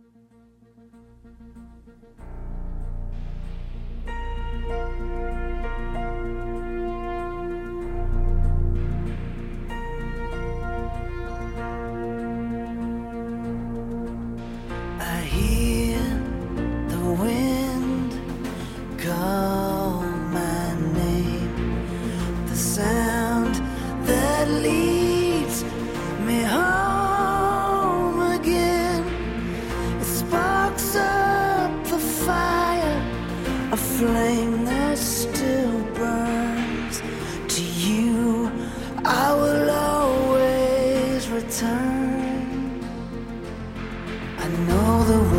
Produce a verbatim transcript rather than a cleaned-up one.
I hear the wind call my name, the sound that leads me home again. It sparks up the fire, a flame that still burns. To you I will always return. I know the